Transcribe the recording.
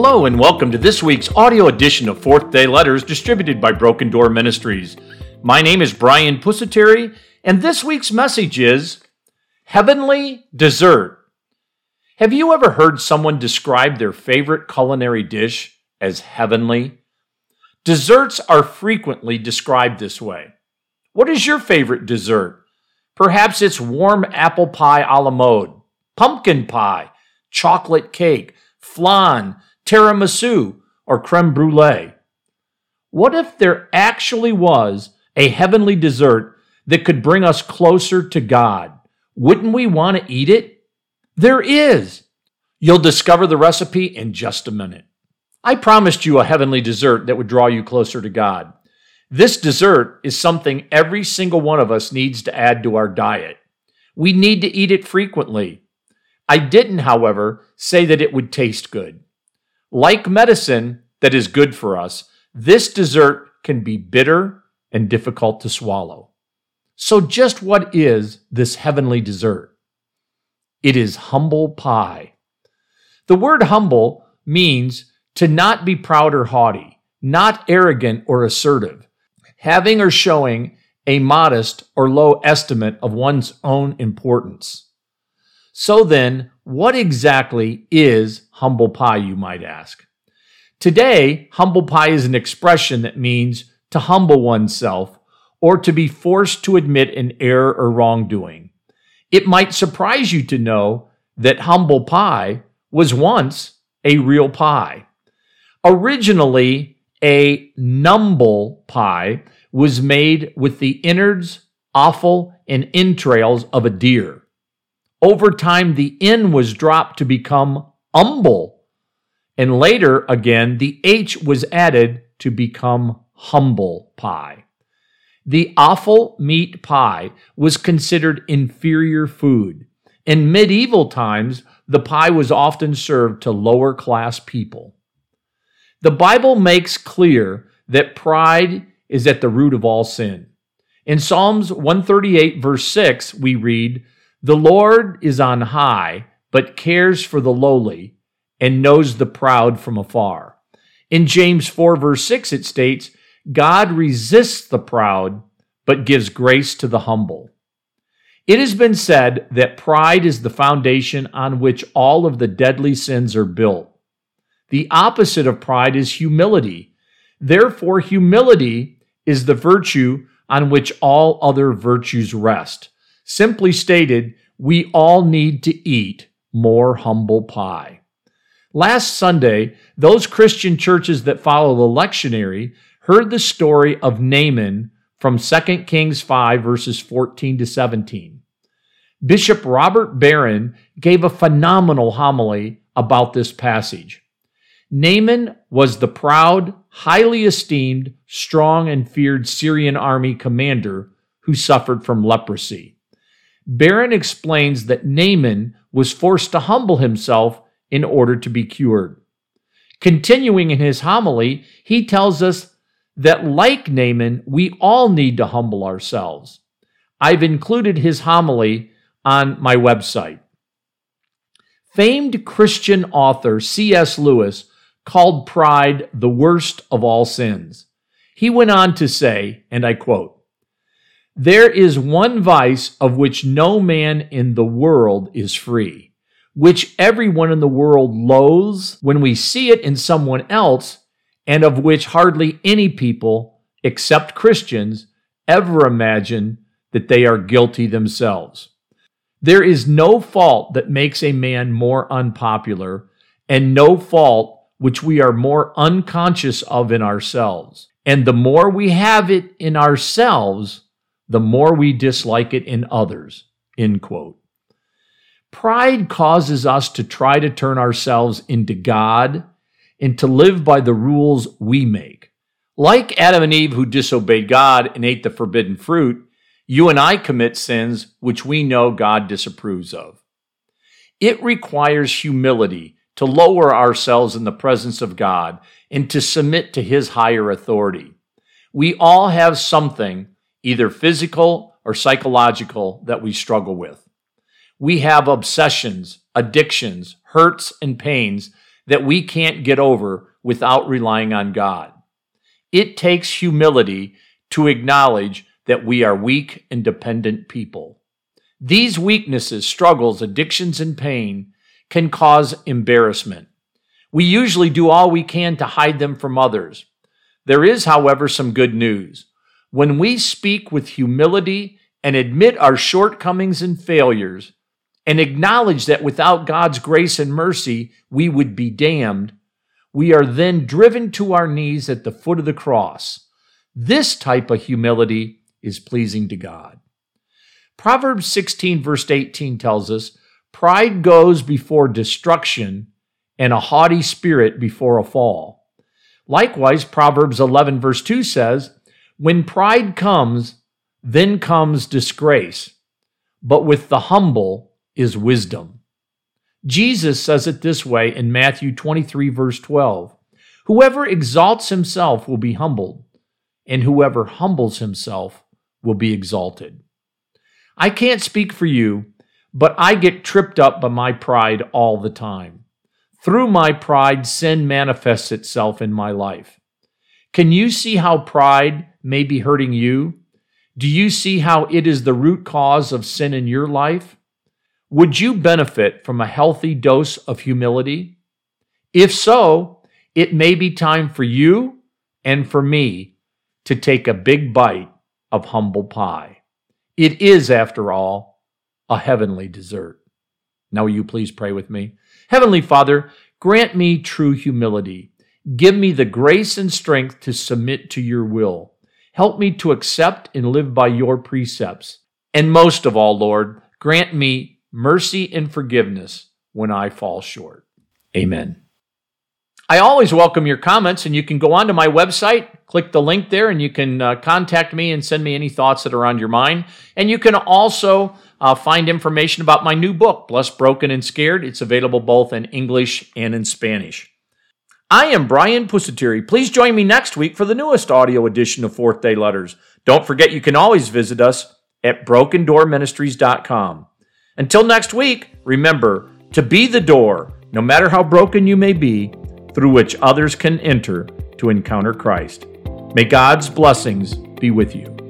Hello and welcome to this week's audio edition of Fourth Day Letters distributed by Broken Door Ministries. My name is Brian Pusateri, and this week's message is Heavenly Dessert. Have you ever heard someone describe their favorite culinary dish as heavenly? Desserts are frequently described this way. What is your favorite dessert? Perhaps it's warm apple pie a la mode, pumpkin pie, chocolate cake, flan, tiramisu, or creme brulee. What if there actually was a heavenly dessert that could bring us closer to God? Wouldn't we want to eat it? There is. You'll discover the recipe in just a minute. I promised you a heavenly dessert that would draw you closer to God. This dessert is something every single one of us needs to add to our diet. We need to eat it frequently. I didn't, however, say that it would taste good. Like medicine that is good for us, this dessert can be bitter and difficult to swallow. So just what is this heavenly dessert? It is humble pie. The word humble means to not be proud or haughty, not arrogant or assertive, having or showing a modest or low estimate of one's own importance. So then, what exactly is humble pie, you might ask? Today, humble pie is an expression that means to humble oneself or to be forced to admit an error or wrongdoing. It might surprise you to know that humble pie was once a real pie. Originally, a numble pie was made with the innards, offal, and entrails of a deer. Over time, the N was dropped to become umble, and later again, the H was added to become humble pie. The offal meat pie was considered inferior food. In medieval times, the pie was often served to lower class people. The Bible makes clear that pride is at the root of all sin. In Psalms 138, verse 6, we read, "The Lord is on high, but cares for the lowly, and knows the proud from afar." In James 4, verse 6, it states, "God resists the proud, but gives grace to the humble." It has been said that pride is the foundation on which all of the deadly sins are built. The opposite of pride is humility. Therefore, humility is the virtue on which all other virtues rest. Simply stated, we all need to eat more humble pie. Last Sunday, those Christian churches that follow the lectionary heard the story of Naaman from 2 Kings 5, verses 14 to 17. Bishop Robert Barron gave a phenomenal homily about this passage. Naaman was the proud, highly esteemed, strong, and feared Syrian army commander who suffered from leprosy. Barron explains that Naaman was forced to humble himself in order to be cured. Continuing in his homily, he tells us that like Naaman, we all need to humble ourselves. I've included his homily on my website. Famed Christian author C.S. Lewis called pride the worst of all sins. He went on to say, and I quote, "There is one vice of which no man in the world is free, which everyone in the world loathes when we see it in someone else, and of which hardly any people, except Christians, ever imagine that they are guilty themselves. There is no fault that makes a man more unpopular, and no fault which we are more unconscious of in ourselves. And the more we have it in ourselves, the more we dislike it in others." End quote. Pride causes us to try to turn ourselves into God and to live by the rules we make. Like Adam and Eve who disobeyed God and ate the forbidden fruit, you and I commit sins which we know God disapproves of. It requires humility to lower ourselves in the presence of God and to submit to His higher authority. We all have something, either physical or psychological, that we struggle with. We have obsessions, addictions, hurts, and pains that we can't get over without relying on God. It takes humility to acknowledge that we are weak and dependent people. These weaknesses, struggles, addictions, and pain can cause embarrassment. We usually do all we can to hide them from others. There is, however, some good news. When we speak with humility and admit our shortcomings and failures, and acknowledge that without God's grace and mercy, we would be damned, we are then driven to our knees at the foot of the cross. This type of humility is pleasing to God. Proverbs 16, verse 18 tells us, "Pride goes before destruction, and a haughty spirit before a fall." Likewise, Proverbs 11, verse 2 says, "When pride comes, then comes disgrace, but with the humble is wisdom." Jesus says it this way in Matthew 23, verse 12, "Whoever exalts himself will be humbled, and whoever humbles himself will be exalted." I can't speak for you, but I get tripped up by my pride all the time. Through my pride, sin manifests itself in my life. Can you see how pride may be hurting you? Do you see how it is the root cause of sin in your life? Would you benefit from a healthy dose of humility? If so, it may be time for you and for me to take a big bite of humble pie. It is, after all, a heavenly dessert. Now, will you please pray with me? Heavenly Father, grant me true humility. Give me the grace and strength to submit to your will. Help me to accept and live by your precepts. And most of all, Lord, grant me mercy and forgiveness when I fall short. Amen. I always welcome your comments, and you can go onto my website, click the link there, and you can contact me and send me any thoughts that are on your mind. And you can also find information about my new book, Blessed, Broken, and Scared. It's available both in English and in Spanish. I am Brian Pusateri. Please join me next week for the newest audio edition of Fourth Day Letters. Don't forget you can always visit us at brokendoorministries.com. Until next week, remember to be the door, no matter how broken you may be, through which others can enter to encounter Christ. May God's blessings be with you.